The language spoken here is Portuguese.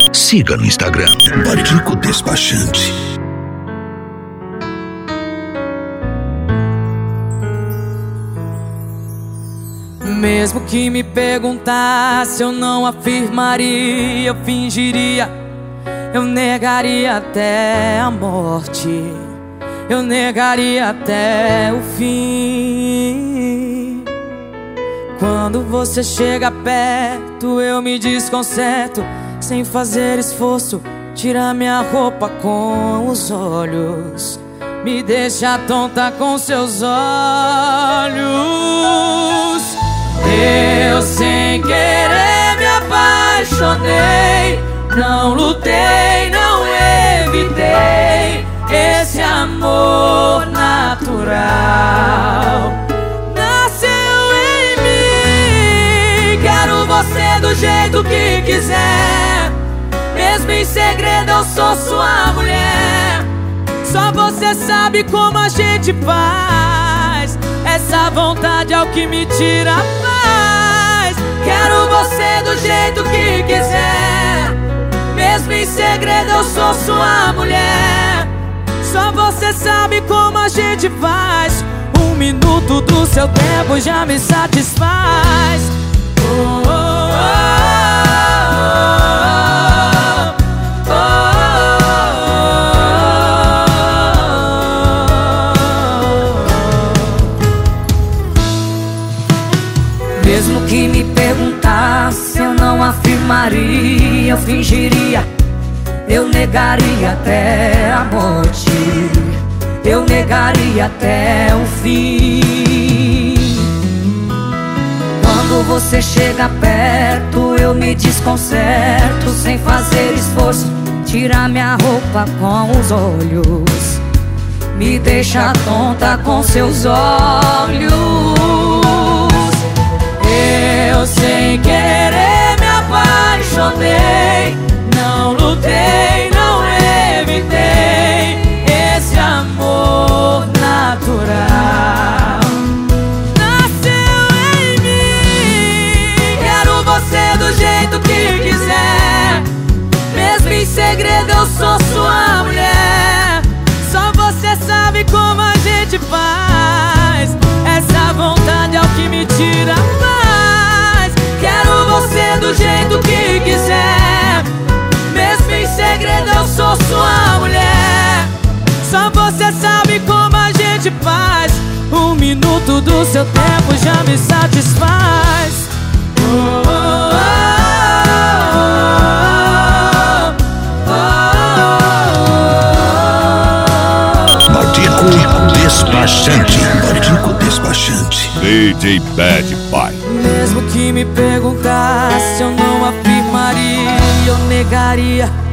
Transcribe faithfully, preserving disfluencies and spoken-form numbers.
Siga no Instagram, Batico Despachante. Mesmo que me perguntasse, eu não afirmaria, eu fingiria, eu negaria até a morte, eu negaria até o fim. Quando você chega perto, eu me desconcerto, sem fazer esforço, tira minha roupa com os olhos, me deixa tonta com seus olhos. Eu sem querer me apaixonei, não lutei, não evitei esse amor natural. Nasceu em mim, quero você do jeito que quiser, mesmo em segredo eu sou sua mulher. Só você sabe como a gente faz, essa vontade é o que me tira a paz. Quero você do jeito que quiser, mesmo em segredo eu sou sua mulher. Só você sabe como a gente faz, um minuto do seu tempo já me satisfaz. Oh, oh, oh, oh, oh, oh. Mesmo que me perguntasse, eu não afirmaria, eu fingiria, eu negaria até a morte, eu negaria até o fim. Quando você chega perto, eu me desconcerto, sem fazer esforço, tira minha roupa com os olhos, me deixa tonta com seus olhos. Eu sem querer me apaixonei, não lutei, não evitei esse amor natural. Nasceu em mim, quero você do jeito que quiser, mesmo em segredo eu sou sua mulher. Só você sabe como a gente faz, essa vontade é o que me tira a paz. Quero você do jeito que quiser, mesmo em segredo eu sou sua mulher. Só você sabe como a gente faz, um minuto do seu tempo já me satisfaz. Oh, oh, oh, oh, oh, oh. Batico Despachante, Batico Despachante. D J Bad Boy. Mesmo que me perguntasse, eu não afirmaria, eu negaria